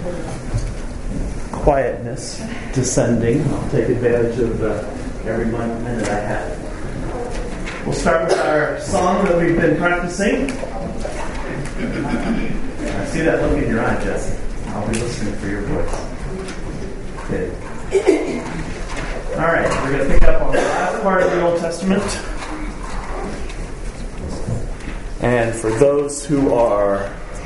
quietness descending. I'll take advantage of every minute I have. We'll start with our song that we've been practicing. I see that look in your eye, Jesse. I'll be listening for your voice. Okay. All right, we're going to pick up on the last part of the Old Testament. And for those who are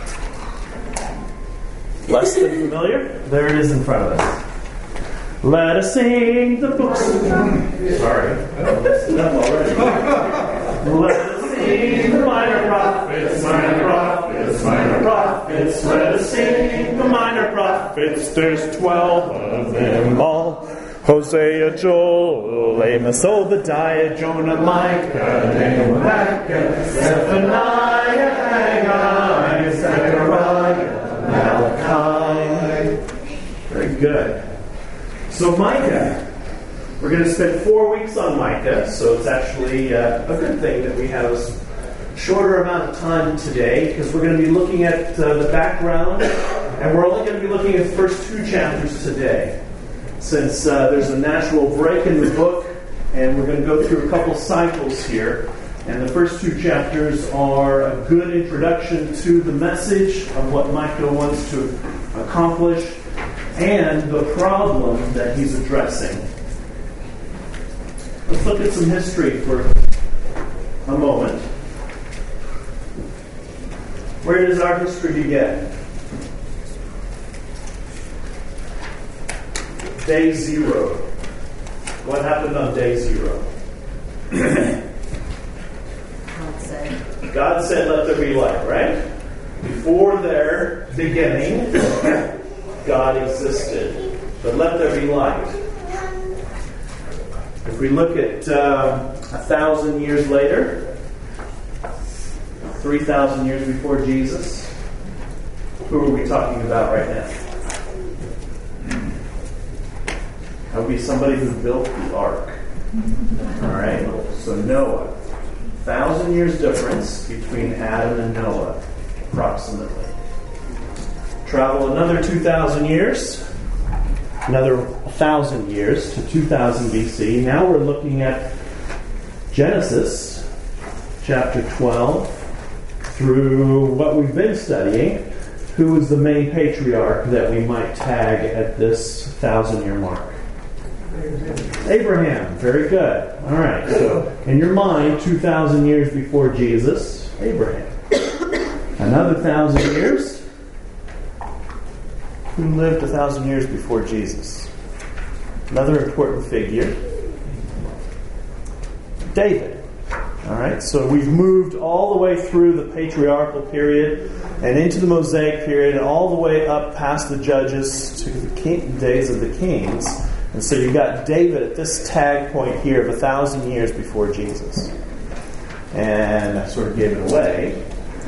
less than familiar, there it is in front of us. Let us sing the books. Sorry, I messed it up already. Let us sing the minor prophets, minor prophets, minor prophets. Let us sing the minor prophets. There's 12 of them all. Hosea, Joel, Amos, Obadiah, Jonah, Micah, Nehemiah, Zephaniah, Haggai, Zechariah, Malachi. Very good. So Micah, we're going to spend 4 weeks on Micah, so it's actually a good thing that we have a shorter amount of time today, because we're going to be looking at the background, and we're only going to be looking at the first 2 chapters today, since there's a natural break in the book, and we're going to go through a couple cycles here. And the first 2 chapters are a good introduction to the message of what Micah wants to accomplish and the problem that he's addressing. Let's look at some history for a moment. Where does our history begin? Day 0. What happened on day 0? God said, let there be light, right? Before their beginning, God existed. But let there be light. If we look at 1,000 years later, 3,000 years before Jesus, who are we talking about right now? That would be somebody who built the ark. Alright? So Noah. 1,000 years difference between Adam and Noah, approximately. Travel another 2,000 years, another 1,000 years to 2000 BC. Now we're looking at Genesis chapter 12 through what we've been studying. Who is the main patriarch that we might tag at this 1,000-year mark? Abraham. Very good. All right. So, in your mind, 2,000 years before Jesus, Abraham. Another 1,000 years. Who lived 1,000 years before Jesus? Another important figure. David. All right. So we've moved all the way through the patriarchal period and into the Mosaic period, and all the way up past the Judges to the days of the Kings. And so you've got David at this tag point here of 1,000 years before Jesus. And I sort of gave it away.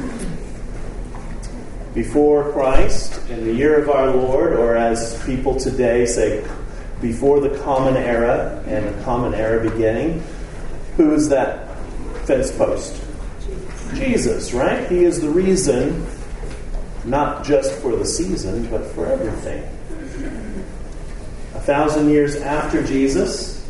Before Christ, in the year of our Lord, or as people today say, before the Common Era and the Common Era beginning, who is that fence post? Jesus, right? He is the reason, not just for the season, but for everything. 1,000 years after Jesus,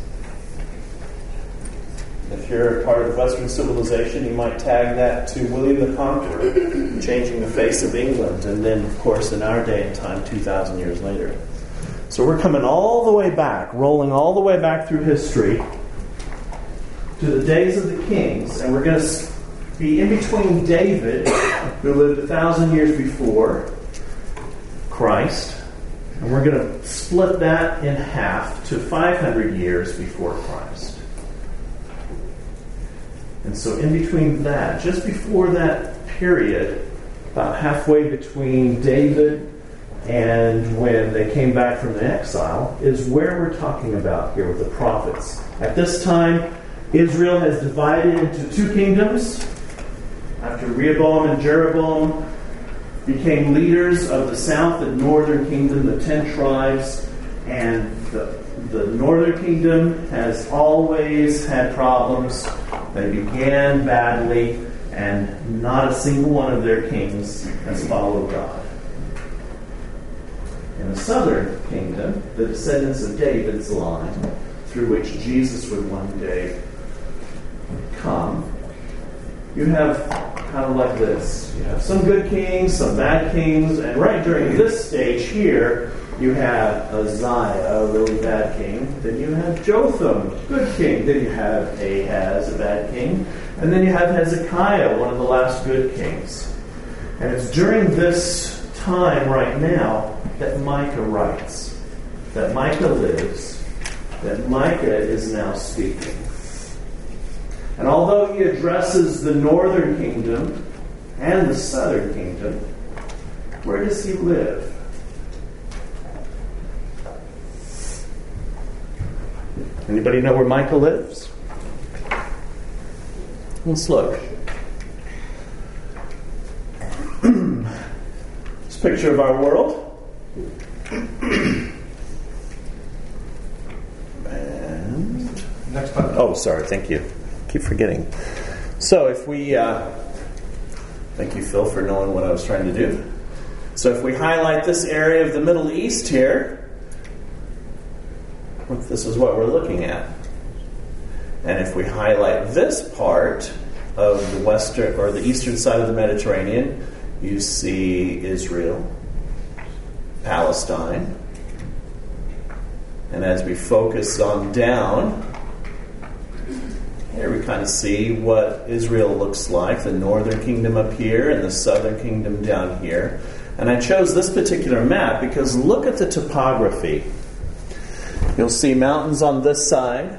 if you're part of Western civilization, you might tag that to William the Conqueror, changing the face of England, and then, of course, in our day and time, 2,000 years later. So we're coming all the way back, rolling all the way back through history to the days of the kings, and we're going to be in between David, who lived 1,000 years before Christ, and we're going to split that in half to 500 years before Christ. And so in between that, just before that period, about halfway between David and when they came back from the exile, is where we're talking about here with the prophets. At this time, Israel has divided into 2 kingdoms. After Rehoboam and Jeroboam became leaders of the south and northern kingdom, the 10 tribes, and the northern kingdom has always had problems. They began badly, and not a single one of their kings has followed God. In the southern kingdom, the descendants of David's line, through which Jesus would one day come, you have kind of like this. You have some good kings, some bad kings, and right during this stage here, you have Uzziah, a really bad king. Then you have Jotham, good king. Then you have Ahaz, a bad king. And then you have Hezekiah, one of the last good kings. And it's during this time right now that Micah writes, that Micah lives, that Micah is now speaking. And although he addresses the northern kingdom and the southern kingdom, where does he live? Anybody know where Micah lives? Let's look. This picture of our world. And next button. Oh, sorry. Thank you. Keep forgetting. So if we... thank you, Phil, for knowing what I was trying to do. So if we highlight this area of the Middle East here, this is what we're looking at. And if we highlight this part of the western or the eastern side of the Mediterranean, you see Israel, Palestine. And as we focus on down, here we kind of see what Israel looks like, the northern kingdom up here and the southern kingdom down here. And I chose this particular map because look at the topography. You'll see mountains on this side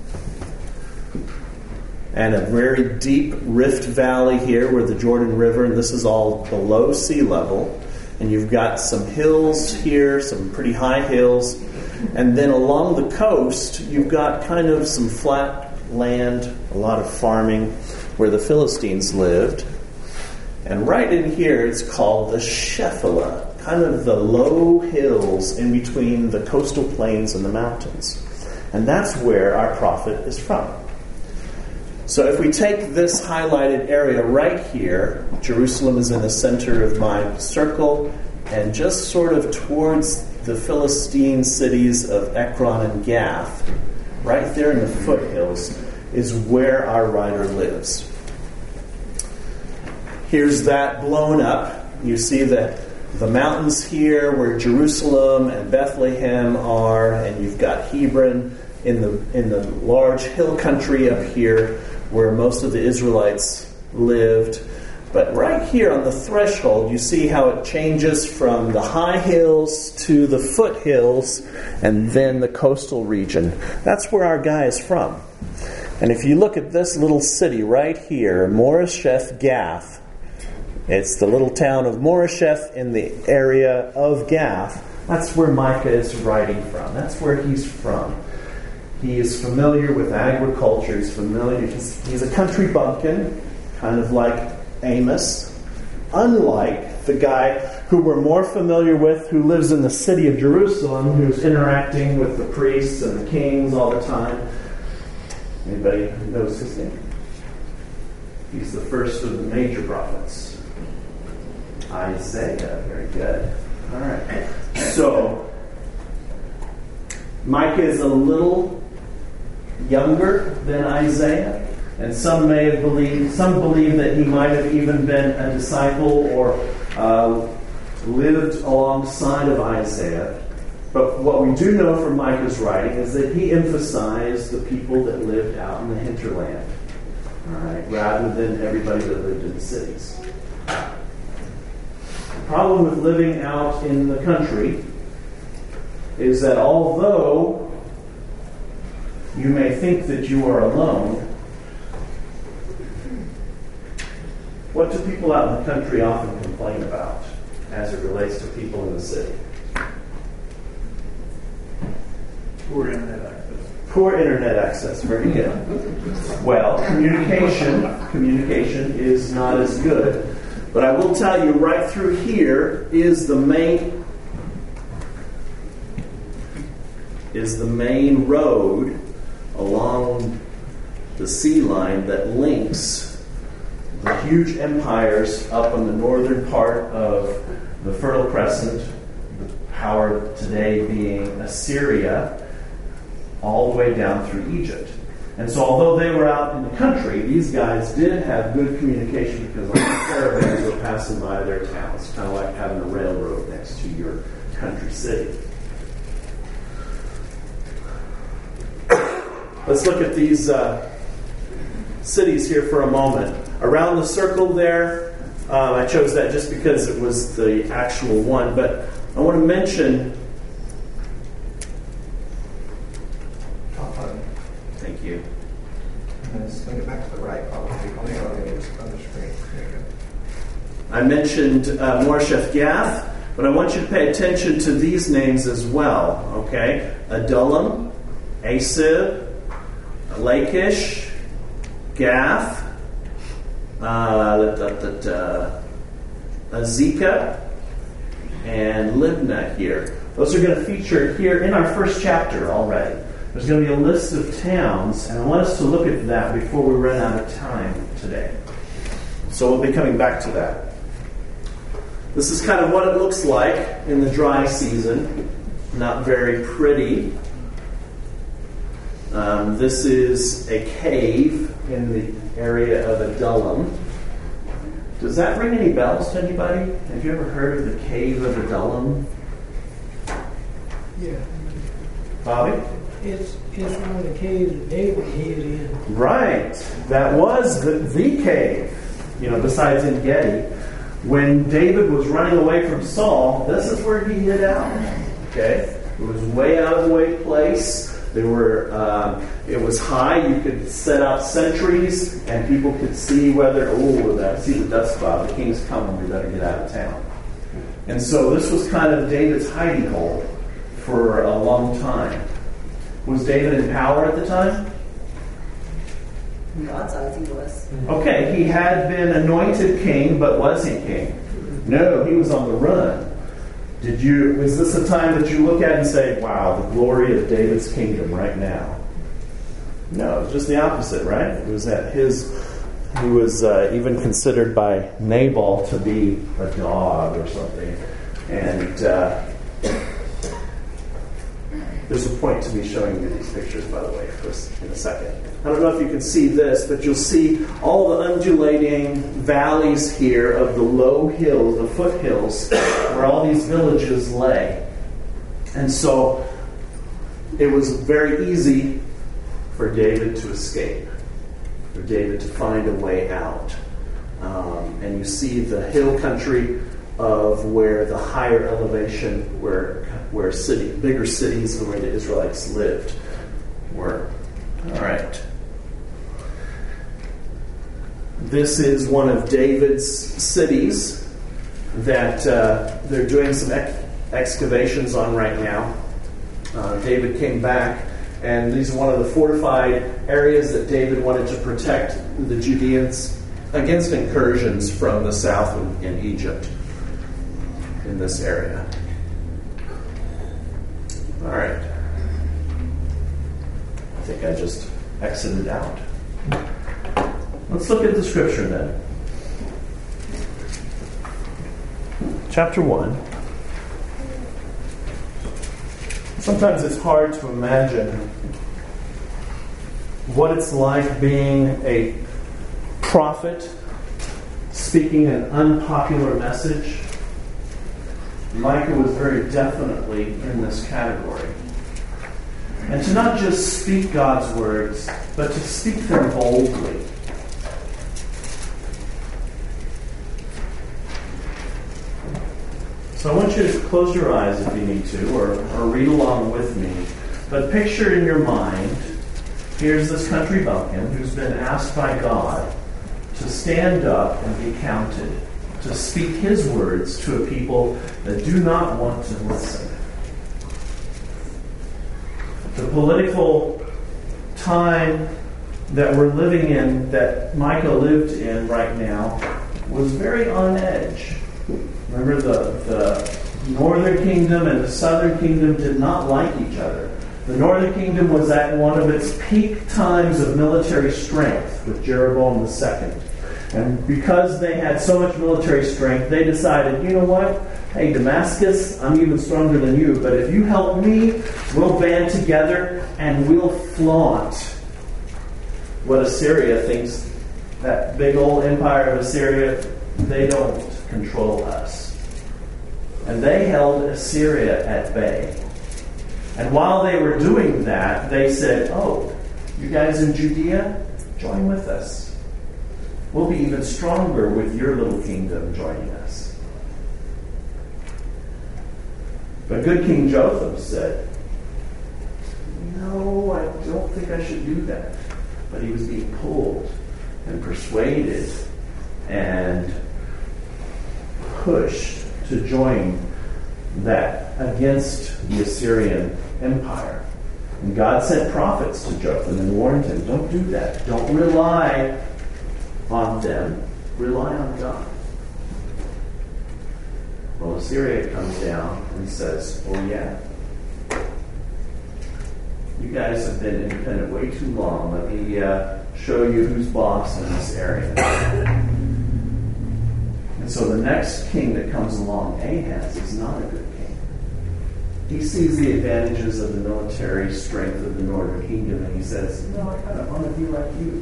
and a very deep rift valley here where the Jordan River, and this is all below sea level. And you've got some hills here, some pretty high hills. And then along the coast, you've got kind of some flat land, a lot of farming, where the Philistines lived. And right in here, it's called the Shephelah, kind of the low hills in between the coastal plains and the mountains. And that's where our prophet is from. So if we take this highlighted area right here, Jerusalem is in the center of my circle, and just sort of towards the Philistine cities of Ekron and Gath, right there in the foothills, is where our writer lives. Here's that blown up. You see the mountains here where Jerusalem and Bethlehem are, and you've got Hebron in the large hill country up here where most of the Israelites lived. But right here on the threshold, you see how it changes from the high hills to the foothills and then the coastal region. That's where our guy is from. And if you look at this little city right here, Moresheth Gath, it's the little town of Moresheth in the area of Gath. That's where Micah is writing from. That's where he's from. He is familiar with agriculture. He's familiar. He's a country bumpkin, kind of like Amos, unlike the guy who we're more familiar with, who lives in the city of Jerusalem, who's interacting with the priests and the kings all the time. Anybody knows his name? He's the first of the major prophets. Isaiah. Very good. All right. So, Micah is a little younger than Isaiah, and some believe that he might have even been a disciple or lived alongside of Isaiah. But what we do know from Micah's writing is that he emphasized the people that lived out in the hinterland, all right, rather than everybody that lived in the cities. The problem with living out in the country is that although you may think that you are alone, what do people out in the country often complain about as it relates to people in the city? Poor internet access. Poor internet access, very good. Well, communication is not as good. But I will tell you, right through here is the main road along the sea line that links the huge empires up on the northern part of the Fertile Crescent, the power today being Assyria, all the way down through Egypt. And so although they were out in the country, these guys did have good communication because all the caravans were passing by their towns, kind of like having a railroad next to your country city. Let's look at these cities here for a moment. Around the circle there, I chose that just because it was the actual one, but I want to mention... Thank you. Let's swing it back to the right, probably. On the screen. There you go. I mentioned Moresheth Gath, but I want you to pay attention to these names as well, okay? Adullam, Asib, Lachish, Gath, Azekah, and Libnah here. Those are going to feature here in our first chapter already. There's going to be a list of towns, and I want us to look at that before we run out of time today. So we'll be coming back to that. This is kind of what it looks like in the dry season. Not very pretty. This is a cave in the area of Adullam. Does that ring any bells to anybody? Have you ever heard of the cave of Adullam? Yeah. Bobby? It's one of the caves that David hid in. Right. That was the cave, besides En Gedi. When David was running away from Saul, this is where he hid out. Okay? It was way out of the way place. There were, it was high. You could set out sentries, and people could see see the dust cloud. The king's coming. We better get out of town. And so this was kind of David's hiding hole for a long time. Was David in power at the time? In God's eyes, he was. Okay, he had been anointed king, but was he king? No, he was on the run. Was this a time that you look at and say, wow, the glory of David's kingdom right now? No, it's just the opposite, right? It was he was even considered by Nabal to be a dog or something. And there's a point to me showing you these pictures, by the way, in a second. I don't know if you can see this, but you'll see all the undulating valleys here of the low hills, the foothills, where all these villages lay. And so it was very easy for David to escape, for David to find a way out. And you see the hill country of where the higher elevation, where bigger cities where the Israelites lived were. All right. This is one of David's cities that they're doing some excavations on right now. David came back, and these are one of the fortified areas that David wanted to protect the Judeans against incursions from the south in Egypt in this area. All right. I think I just exited out. Let's look at the scripture then. Chapter 1. Sometimes it's hard to imagine what it's like being a prophet speaking an unpopular message. Micah was very definitely in this category. And to not just speak God's words, but to speak them boldly. So I want you to close your eyes if you need to, or read along with me. But picture in your mind, here's this country bumpkin who's been asked by God to stand up and be counted, to speak his words to a people that do not want to listen. The political time that we're living in, that Micah lived in right now, was very on edge. Remember, the northern kingdom and the southern kingdom did not like each other. The northern kingdom was at one of its peak times of military strength with Jeroboam II. And because they had so much military strength, they decided, you know what? hey, Damascus, I'm even stronger than you, but if you help me, we'll band together and we'll flaunt what Assyria thinks, that big old empire of Assyria, they don't control us. And they held Assyria at bay. And while they were doing that, they said, oh, you guys in Judea, join with us. We'll be even stronger with your little kingdom joining us. But good King Jotham said, no, I don't think I should do that. But he was being pulled and persuaded and pushed to join that against the Assyrian Empire. And God sent prophets to Jotham and warned him, don't do that. Don't rely on them. Rely on God. Well, Assyria comes down and says, oh yeah, you guys have been independent way too long. Let me show you who's boss in this area. And so the next king that comes along, Ahaz, is not a good king. He sees the advantages of the military strength of the northern kingdom and he says, no, I kind of want to be like you.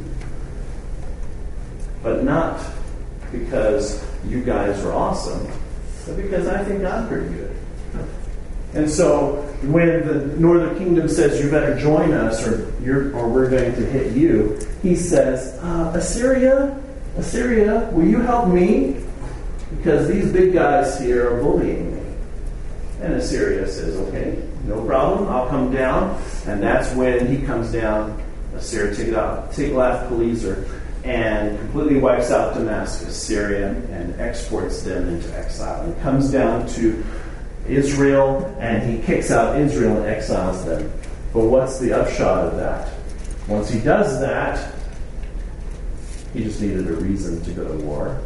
But not because you guys are awesome, but because I think I'm pretty good. And so when the northern kingdom says you better join us or we're going to hit you, he says, Assyria, will you help me? Because these big guys here are bullying me. And Assyria says, okay, no problem, I'll come down. And that's when he comes down, Assyria, Tiglath-Pileser, and completely wipes out Damascus, Syria, and exports them into exile. And comes down to Israel, and he kicks out Israel and exiles them. But what's the upshot of that? Once he does that, he just needed a reason to go to war.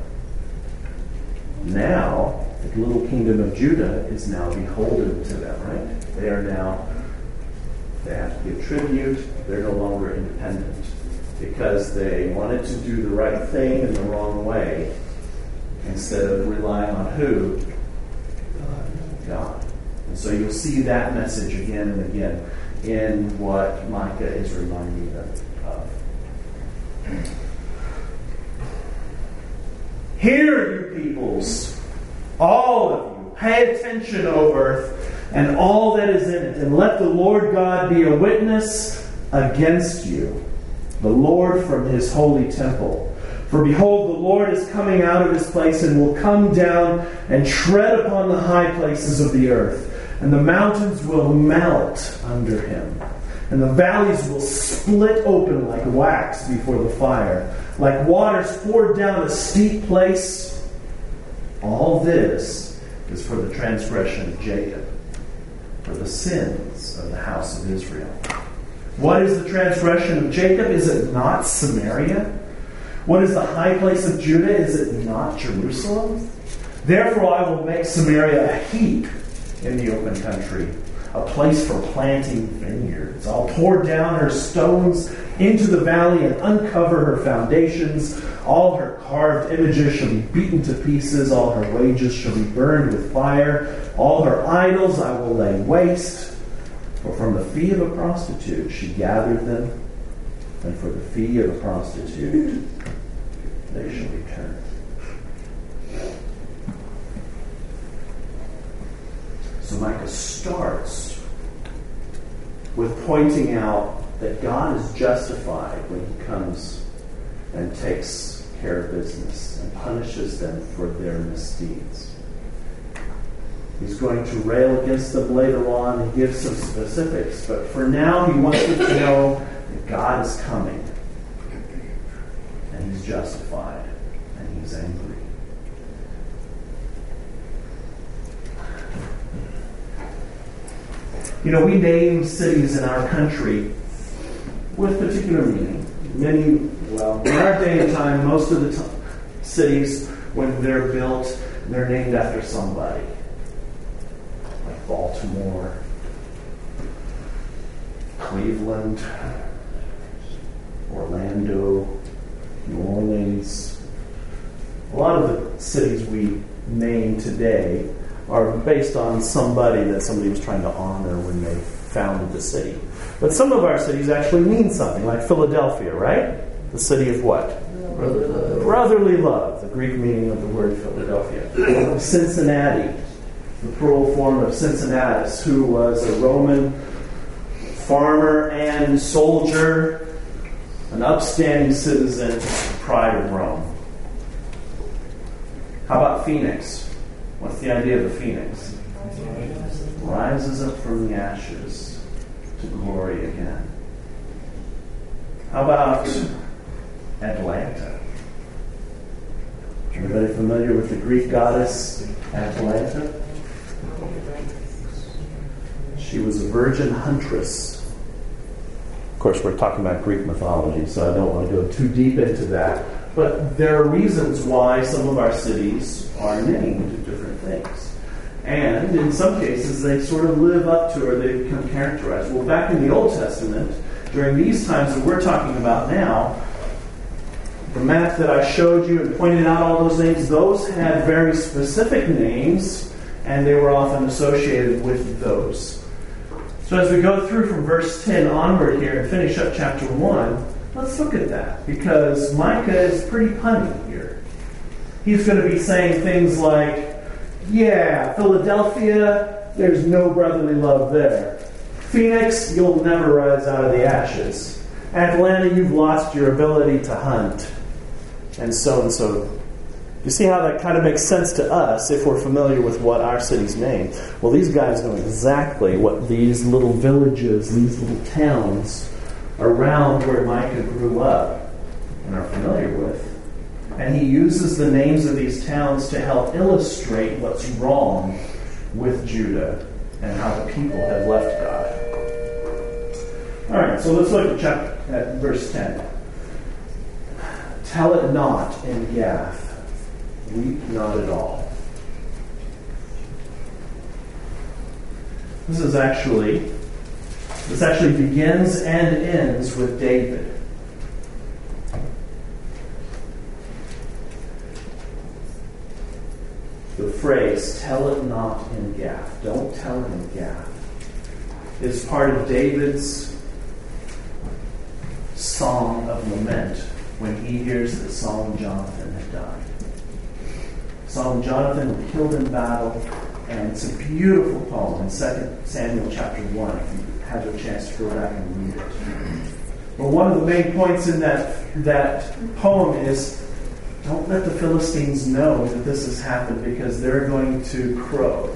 Now, the little kingdom of Judah is now beholden to them, right? They have to give tribute. They're no longer independent because they wanted to do the right thing in the wrong way instead of relying on who? God. And so you'll see that message again and again in what Micah is reminding them of. Hear, you peoples, all of you, pay attention, O earth, and all that is in it, and let the Lord God be a witness against you, the Lord from his holy temple. For behold, the Lord is coming out of his place and will come down and tread upon the high places of the earth. And the mountains will melt under him. And the valleys will split open like wax before the fire. Like waters poured down a steep place. All this is for the transgression of Jacob, for the sins of the house of Israel. What is the transgression of Jacob? Is it not Samaria? What is the high place of Judah? Is it not Jerusalem? Therefore I will make Samaria a heap in the open country, a place for planting vineyards. I'll pour down her stones into the valley and uncover her foundations. All her carved images shall be beaten to pieces. All her wages shall be burned with fire. All her idols I will lay waste. For from the fee of a prostitute she gathered them, and for the fee of a prostitute they shall return. So Micah starts with pointing out that God is justified when he comes and takes care of business and punishes them for their misdeeds. He's going to rail against them later on and give some specifics, but for now he wants them to know that God is coming and he's justified and he's angry. You know, we name cities in our country with particular meaning. In our day and time, most of the cities, when they're built, they're named after somebody. Like Baltimore, Cleveland, Orlando, New Orleans. A lot of the cities we name today are based on somebody that somebody was trying to honor when they founded the city. But some of our cities actually mean something, like Philadelphia, right? The city of what? Brotherly love. Brotherly love, the Greek meaning of the word Philadelphia. Cincinnati, the plural form of Cincinnatus, who was a Roman farmer and soldier, an upstanding citizen, pride of Rome. How about Phoenix? What's the idea of a phoenix? Rises up from the ashes to glory again. How about Atlanta? Everybody familiar with the Greek goddess Atlanta? She was a virgin huntress. Of course, we're talking about Greek mythology, so I don't want to go too deep into that. But there are reasons why some of our cities are named different things. And in some cases, they sort of live up to or they become characterized. Well, back in the Old Testament, during these times that we're talking about now, the map that I showed you and pointed out all those names, those had very specific names, and they were often associated with those. So as we go through from verse 10 onward here and finish up chapter 1, let's look at that, because Micah is pretty punny here. He's going to be saying things like, yeah, Philadelphia, there's no brotherly love there. Phoenix, you'll never rise out of the ashes. Atlanta, you've lost your ability to hunt. And so and so. You see how that kind of makes sense to us if we're familiar with what our city's name. Well, these guys know exactly what these little villages, these little towns around where Micah grew up and are familiar with. And he uses the names of these towns to help illustrate what's wrong with Judah and how the people have left God. All right, so let's look at verse 10. Tell it not in Gath. Weep not at all. This actually begins and ends with David. The phrase, tell it not in Gath, don't tell it in Gath, is part of David's song of lament when he hears that Saul and Jonathan had died. Saul and Jonathan were killed in battle, and it's a beautiful poem in 2 Samuel chapter 1, if you have a chance to go back and read it. But one of the main points in that poem is, don't let the Philistines know that this has happened, because they're going to crow.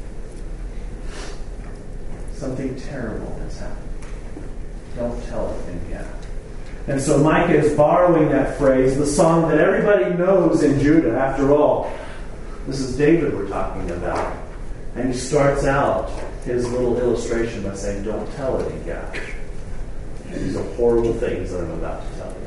Something terrible has happened. Don't tell it in Gath. And so Micah is borrowing that phrase, the song that everybody knows in Judah, after all. This is David we're talking about. And he starts out his little illustration by saying, don't tell it in Gath. These are horrible things that I'm about to tell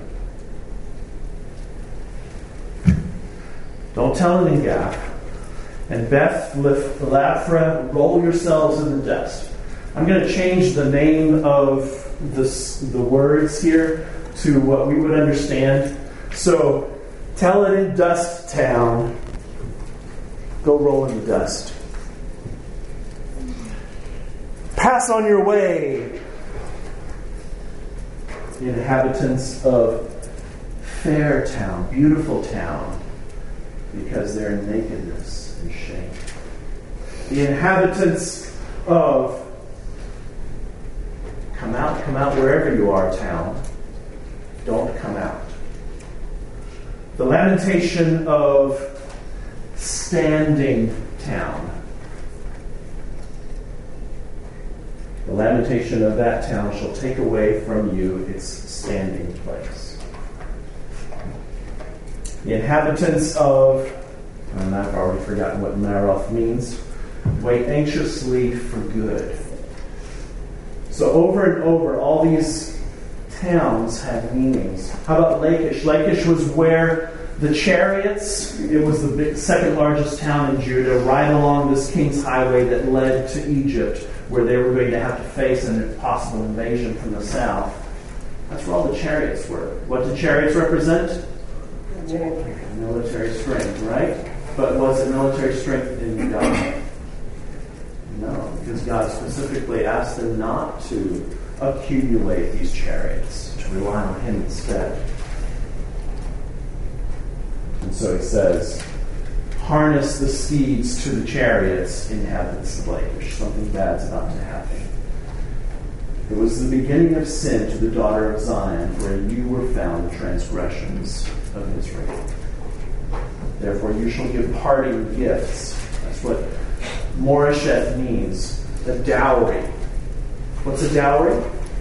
you. Don't tell it in Gath. And Beth Laphrah, roll yourselves in the dust. I'm going to change the name of the words here to what we would understand. So, tell it in Dust Town. Go roll in the dust. Pass on your way, the inhabitants of Fair Town, beautiful town, because they're in nakedness and shame. The inhabitants of come out wherever you are, town. Don't come out. The lamentation of standing town. The lamentation of that town shall take away from you its standing place. The inhabitants of, and I've already forgotten what Maroth means, wait anxiously for good. So over and over, all these towns have meanings. How about Lachish? Lachish was where the chariots, it was the second largest town in Judah, right along this king's highway that led to Egypt, where they were going to have to face an possible invasion from the south. That's where all the chariots were. What do chariots represent? Military strength, right? But was it military strength in God? because God specifically asked them not to accumulate these chariots, to rely on him instead. And so he says, harness the steeds to the chariots, inhabitants of Lachish. Something bad's about to happen. It was the beginning of sin to the daughter of Zion, where you were found transgressions of Israel. Therefore you shall give parting gifts. That's what Moresheth means. A dowry. What's a dowry?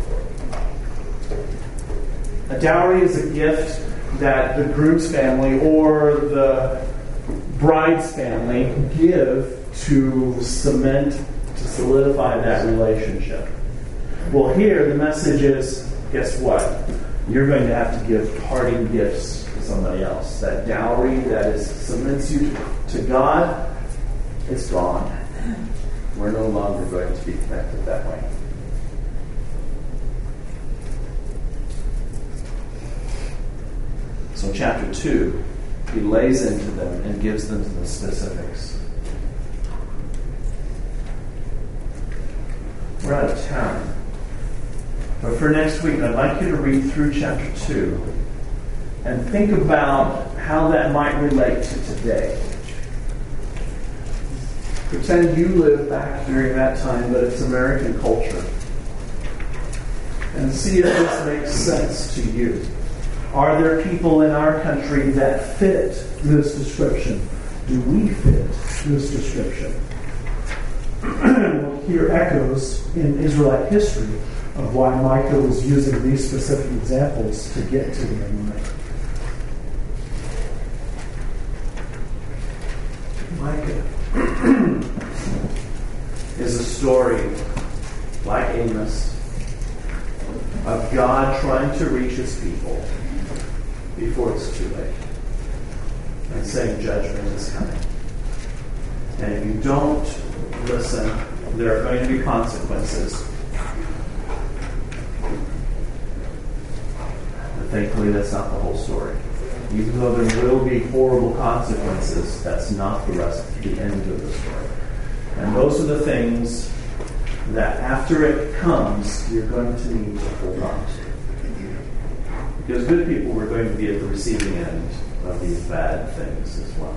A dowry is a gift that the groom's family or the bride's family give to cement, to solidify that relationship. Well, here the message is, guess what? You're going to have to give parting gifts to somebody else. That dowry that cements you to God, it's gone. We're no longer going to be connected that way. So in chapter 2, he lays into them and gives them the specifics. We're out of time. But for next week, I'd like you to read through chapter 2 and think about how that might relate to today. Pretend you live back during that time, but it's American culture. And see if this makes sense to you. Are there people in our country that fit this description? Do we fit this description? We'll hear echoes in Israelite history of why Micah was using these specific examples to get to the end. Micah is a story, like Amos, of God trying to reach his people before it's too late, and saying judgment is coming. And if you don't listen, there are going to be consequences. But thankfully, that's not the whole story. Even though there will be horrible consequences, that's not the end of the story. And those are the things that after it comes, you're going to need to hold on to. Because good people are going to be at the receiving end of these bad things as well.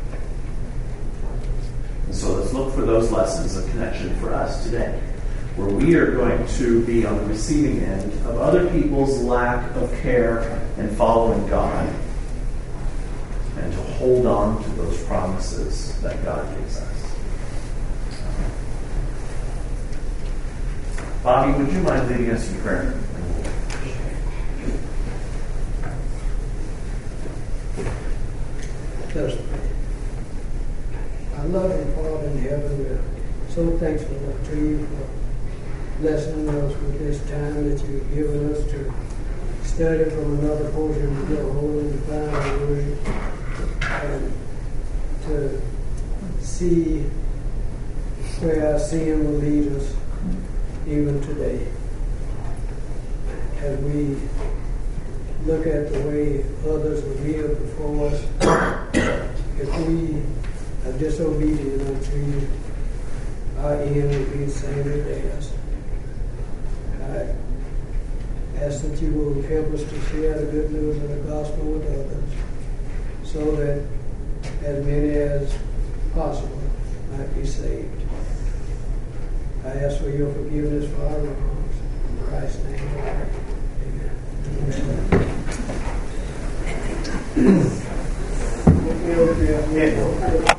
And so let's look for those lessons of connection for us today, where we are going to be on the receiving end of other people's lack of care and following God, and to hold on to those promises that God gives us. Bobby, would you mind leading us in prayer? Just our loving Father in heaven, we're so thankful to you for blessing us with this time that you've given us to study from another portion of your holy and divine word, and to see where our sin will lead us even today. As we look at the way others will live before us, if we are disobedient unto you, our end will be the same as theirs. I ask that you will help us to share the good news of the gospel with others, so that as many as possible might be saved. I ask for your forgiveness for our wrongs. In Christ's name, amen.